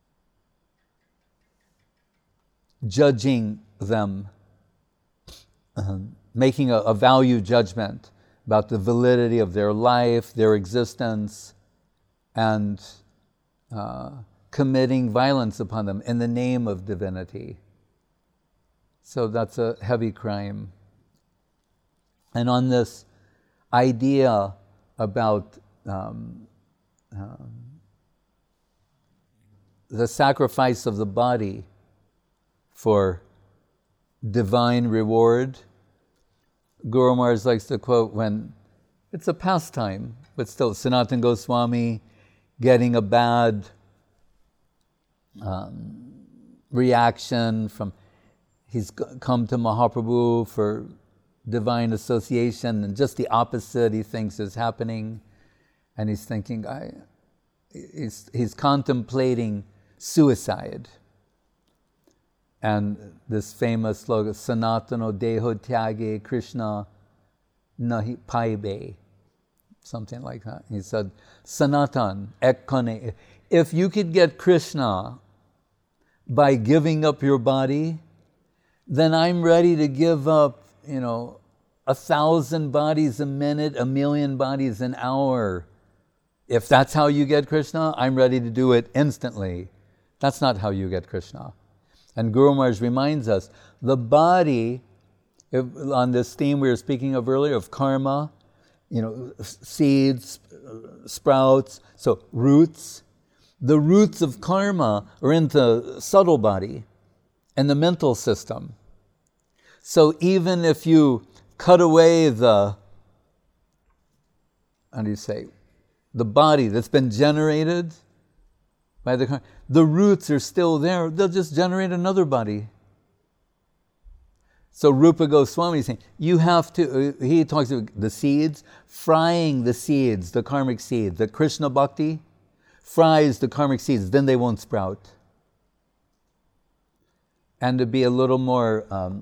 judging them, um, making a, a value judgment about the validity of their life, their existence, and uh, committing violence upon them in the name of divinity. So that's a heavy crime. And on this idea about um, um, the sacrifice of the body for divine reward, Guru Maharaj likes to quote when it's a pastime, but still Sanatana Goswami getting a bad um, reaction from, he's come to Mahaprabhu for divine association, and just the opposite he thinks is happening, and he's thinking, I, he's, he's contemplating suicide. And this famous slogan, Sanatano Deho Tyage Krishna Nahi Paibe, something like that. He said, Sanatan ek kane, if you could get Krishna by giving up your body, then I'm ready to give up, you know, a thousand bodies a minute, a million bodies an hour. If that's how you get Krishna, I'm ready to do it instantly. That's not how you get Krishna. And Guru Maharaj reminds us, the body, if, on this theme we were speaking of earlier, of karma, you know, seeds, sprouts, so roots. The roots of karma are in the subtle body and the mental system. So even if you cut away the, how do you say, the body that's been generated by the karma, the roots are still there. They'll just generate another body. So Rupa Goswami is saying, you have to, uh, he talks about the seeds, frying the seeds, the karmic seeds, the Krishna Bhakti fries the karmic seeds, then they won't sprout. And to be a little more um,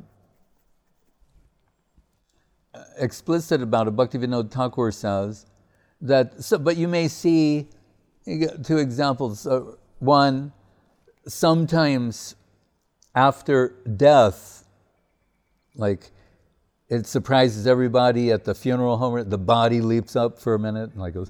explicit about it, Bhaktivinoda Thakur says that, so, but you may see, you get two examples. Uh, one, sometimes after death, like it surprises everybody at the funeral home, the body leaps up for a minute and like goes,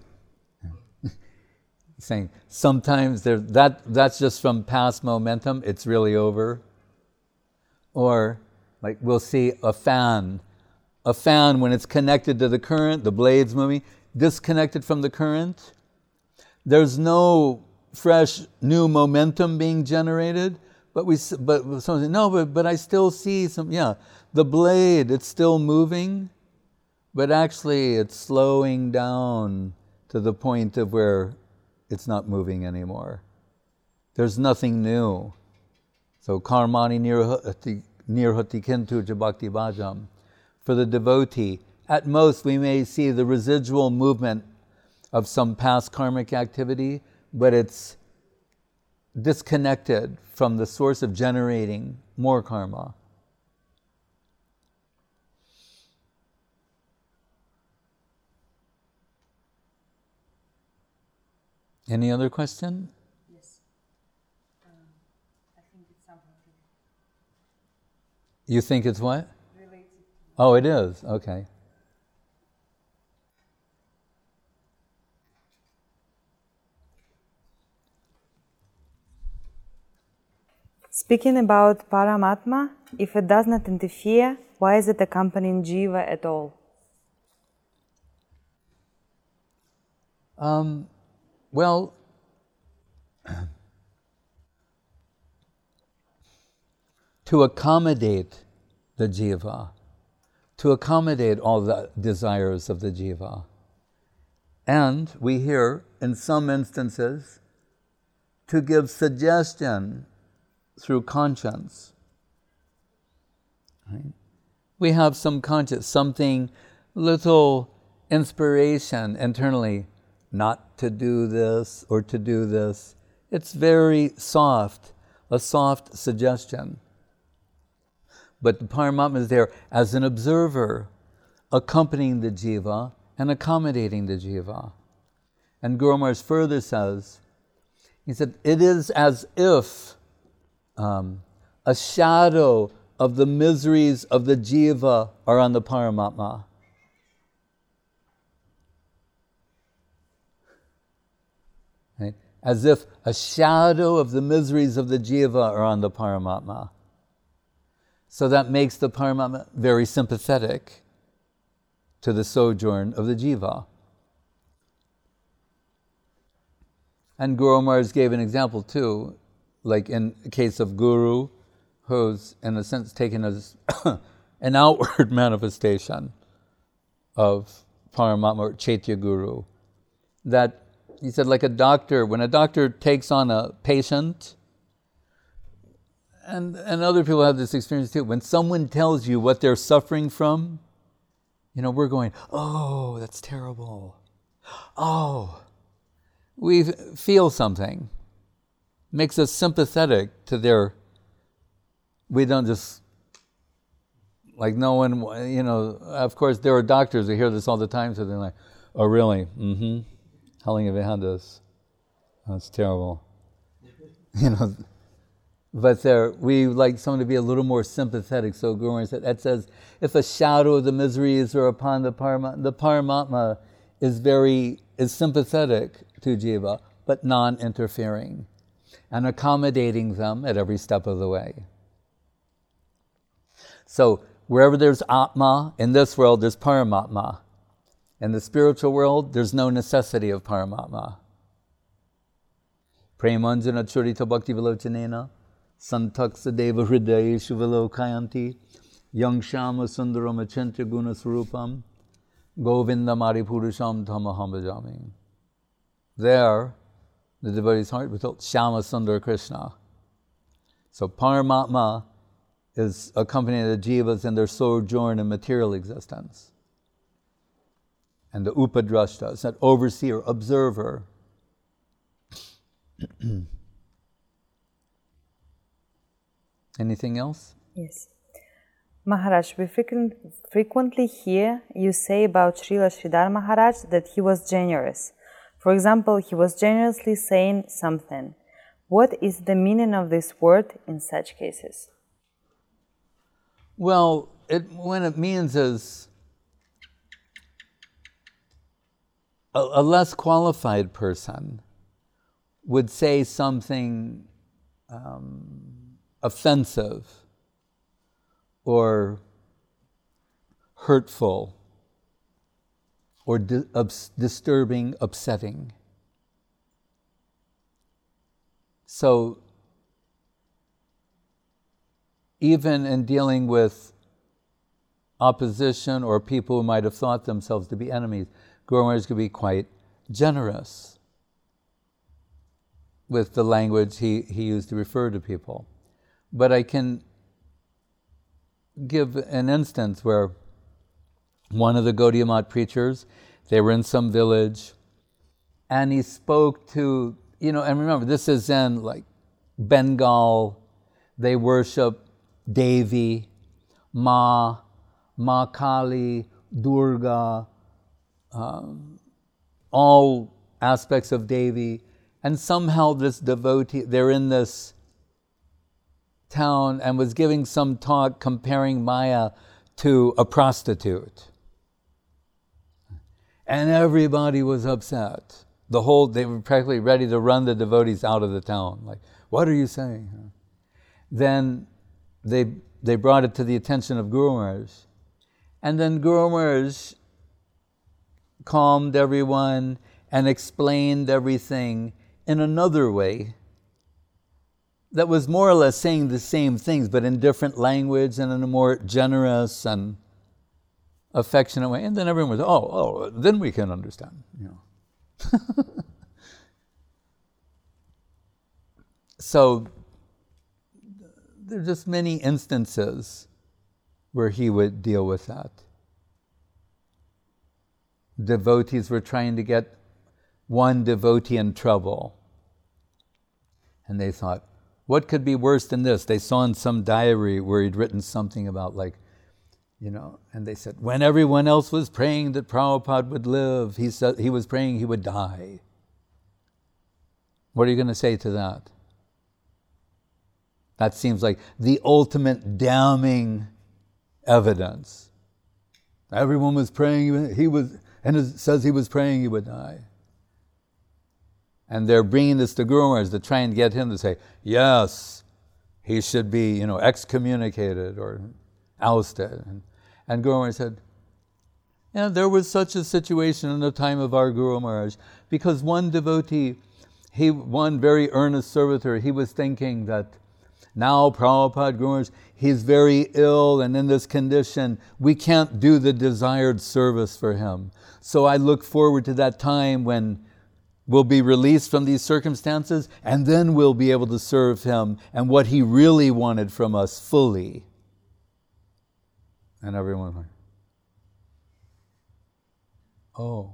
saying sometimes there, that that's just from past momentum, it's really over. Or like we'll see a fan, a fan when it's connected to the current, the blade's moving, disconnected from the current. There's no fresh new momentum being generated, but we but someone says, no, but but I still see some. Yeah, the blade, it's still moving, but actually it's slowing down to the point of where it's not moving anymore. There's nothing new. So karmani nirhati nirhati kintu bhakti bhajam. For the devotee, at most we may see the residual movement of some past karmic activity, but it's disconnected from the source of generating more karma. Any other question? Yes. Um, I think it's something. You think it's what? Related. Oh, it is. Okay. Speaking about Paramatma, if it does not interfere, why is it accompanying Jiva at all? Um, well, to accommodate the jiva, to accommodate all the desires of the jiva. And we hear, in some instances, to give suggestion through conscience. Right? We have some conscience, something, little inspiration internally, not to do this or to do this. It's very soft, a soft suggestion. But the Paramatma is there as an observer, accompanying the jiva and accommodating the jiva. And Guru Maharaj further says, he said, it is as if um, a shadow of the miseries of the jiva are on the Paramatma. Right? As if a shadow of the miseries of the jiva are on the Paramatma. So that makes the Paramatma very sympathetic to the sojourn of the jiva. And Guru Maharaj gave an example too, like in the case of Guru, who's in a sense taken as an outward manifestation of Paramatma or Chaitya Guru. That he said, like a doctor, when a doctor takes on a patient, and, and other people have this experience too, when someone tells you what they're suffering from, you know, we're going, oh, that's terrible. Oh, we feel something. Makes us sympathetic to their, we don't just, like no one, you know, of course there are doctors who hear this all the time, so they're like, oh really? Mm-hmm. How long have you had this? That's terrible. You know, but there, we like someone to be a little more sympathetic. So Guru Maharaj said, that says, if a shadow of the miseries are upon the Paramatma, the Paramatma is very, is sympathetic to Jiva, but non-interfering, and accommodating them at every step of the way. So wherever there's Atma, in this world there's Paramatma. In the spiritual world, there's no necessity of Paramatma. Premanjana churita bhakti vilochanena santaksa deva hridayeshu vilokayanti yang shama sundaram achintya guna swarupam govinda maripurusham tamaham bhajami. There, the devotee's heart was told Shama Sundar Krishna. So Paramatma is accompanying the jivas in their sojourn in material existence. And the upadrashta is that overseer, observer. Anything else? Yes. Maharaj, we frequent, frequently hear you say about Srila Sridhar Maharaj that he was generous. For example, he was generously saying something. What is the meaning of this word in such cases? Well, it, what it means is a, a less qualified person would say something um, offensive or hurtful or di- ups- disturbing, upsetting. So, even in dealing with opposition or people who might have thought themselves to be enemies, Guru Maharaj could be quite generous with the language he, he used to refer to people. But I can give an instance where one of the Gaudiya Math preachers, they were in some village, and he spoke to, you know, and remember, this is in like Bengal, they worship Devi, Ma, Ma Kali, Durga, um, all aspects of Devi, and somehow this devotee, they're in this town and was giving some talk comparing Maya to a prostitute. And everybody was upset. The whole, they were practically ready to run the devotees out of the town. Like, what are you saying? Then they they brought it to the attention of Guru Maharaj. And then Guru Maharaj calmed everyone and explained everything in another way that was more or less saying the same things, but in different language and in a more generous and affectionate way. And then everyone was, oh, oh, then we can understand, you know. So there are just many instances where he would deal with that. Devotees were trying to get one devotee in trouble. And they thought, what could be worse than this? They saw in some diary where he'd written something about like, you know, and they said, when everyone else was praying that Prabhupada would live, he said he was praying he would die. What are you going to say to that? That seems like the ultimate damning evidence. Everyone was praying, he was, and it says he was praying he would die. And they're bringing this to Guru Maharaj to try and get him to say, yes, he should be, you know, excommunicated or ousted. And, and Guru Maharaj said, yeah, there was such a situation in the time of our Guru Maharaj, because one devotee, he, one very earnest servitor, he was thinking that now Prabhupada Guru Maharaj, he's very ill and in this condition, we can't do the desired service for him. So I look forward to that time when we'll be released from these circumstances, and then we'll be able to serve him and what he really wanted from us fully. And everyone went, oh.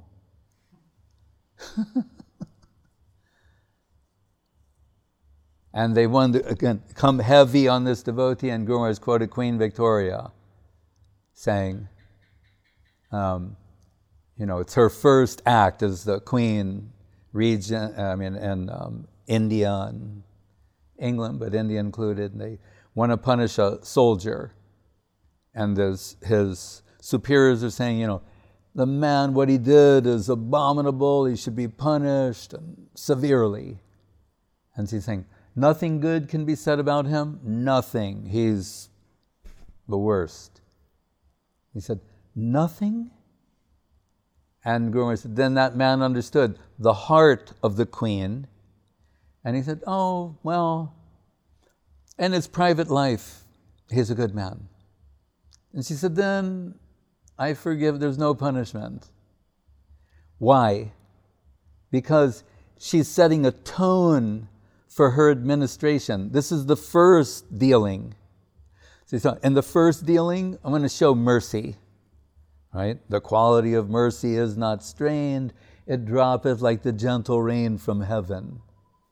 And they wanted to, again, come heavy on this devotee, and Guru Maharaj quoted Queen Victoria, saying, um, you know, it's her first act as the Queen region, I mean, in um, India and England, but India included, and they want to punish a soldier. And his, his superiors are saying, you know, the man, what he did is abominable, he should be punished and severely. And she's saying, nothing good can be said about him, nothing, he's the worst. He said, nothing? And Guru Maharaj said, then that man understood the heart of the Queen. And he said, oh, well, in his private life, he's a good man. And she said, then I forgive, there's no punishment. Why? Because she's setting a tone for her administration. This is the first dealing. So in the first dealing, I'm going to show mercy. Right? The quality of mercy is not strained, it droppeth like the gentle rain from heaven.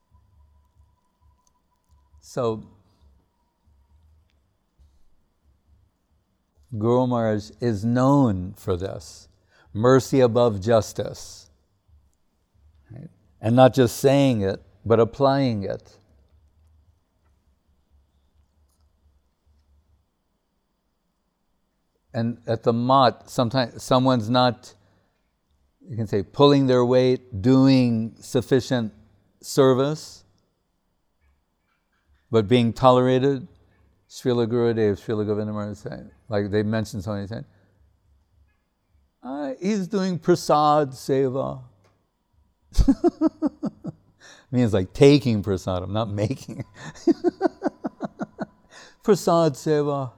So, Guru Maharaj is known for this. Mercy above justice. Right? And not just saying it, but applying it. And at the mat, sometimes someone's not, you can say, pulling their weight, doing sufficient service, but being tolerated. Srila Gurudev, Srila Govinda Maharaj saying, like they mentioned something, saying, Uh, he's doing prasad seva. Means like taking prasadam, not making. Prasad seva.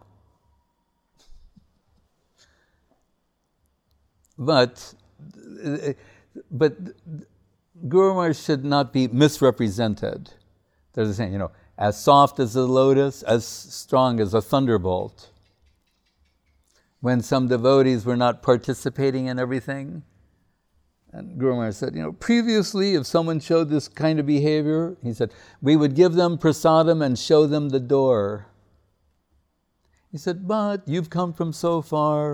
But, but Guru Maharaj should not be misrepresented. There's a saying, you know, as soft as a lotus, as strong as a thunderbolt. When some devotees were not participating in everything, and Guru Maharaj said, you know, previously if someone showed this kind of behavior, he said, we would give them prasadam and show them the door. He said, but you've come from so far.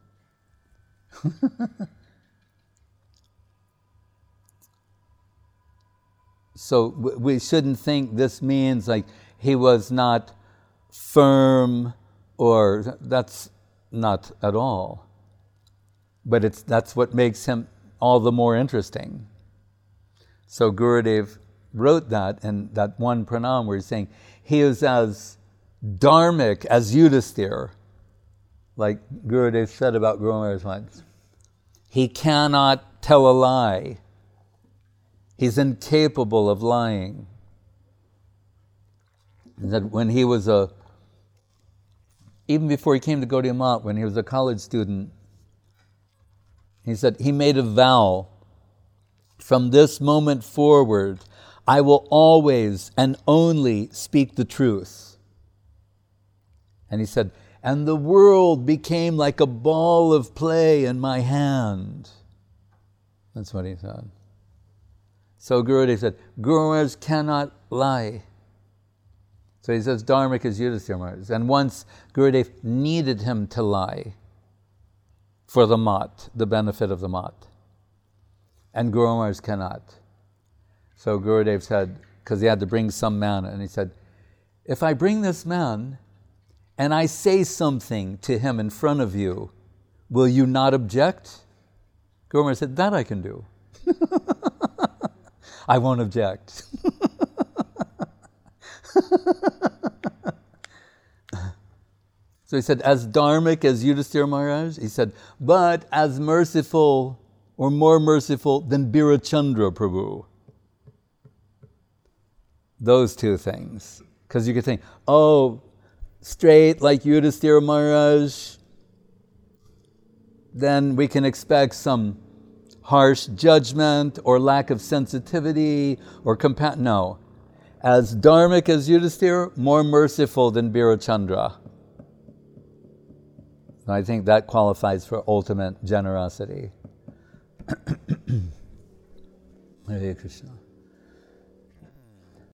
So we shouldn't think this means like he was not firm, or that's not at all. But it's that's what makes him all the more interesting. So Gurudev wrote that in that one pranam where he's saying he is as dharmic as Yudhisthira, like Gurudev said about Guru Maharaj once. He cannot tell a lie. He's incapable of lying. And that when he was a, even before he came to Gaudiya Math, when he was a college student, he said he made a vow, from this moment forward, I will always and only speak the truth. And he said, and the world became like a ball of play in my hand. That's what he said. So Gurudev said, Guru Maharaj cannot lie. So he says, dharmic is Yudhisthira Maharaj. And once Gurudev needed him to lie for the mat, the benefit of the mat. And Guru Maharaj cannot. So Gurudev said, because he had to bring some man, and he said, if I bring this man and I say something to him in front of you, will you not object? Guru Maharaj said, that I can do. I won't object. So he said, as dharmic as Yudhisthira Maharaj, he said, but as merciful or more merciful than Birachandra Prabhu. Those two things. Because you could think, oh, straight like Yudhisthira Maharaj, then we can expect some harsh judgment or lack of sensitivity or compassion. No. As dharmic as Yudhisthira, more merciful than Birachandra. I think that qualifies for ultimate generosity. Hare Krishna.